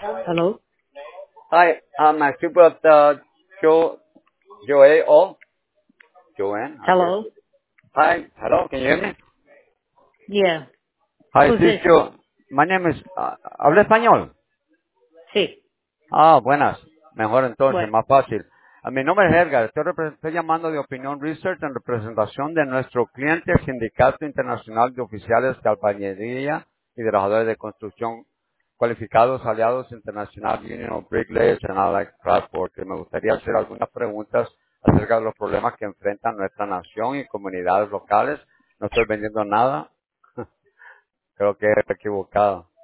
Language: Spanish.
Hello? Hi, I speak with Joe, Joanne, I guess. Hello? Hi, hello, can you hear me? Yeah. Hi, Who's this is this? Joe. My name is, ¿habla español? Sí. Ah, buenas. Mejor entonces, Bueno. más fácil. Mi nombre es Edgar, estoy llamando de Opinión Research en representación de nuestro cliente Sindicato Internacional de Oficiales de Albañilería y Trabajadores de Construcción Cualificados Aliados Internacional Union of Bricklayers and Allied Transport, que me gustaría hacer algunas preguntas acerca de los problemas que enfrentan nuestra nación y comunidades locales. No estoy vendiendo nada, creo que he equivocado.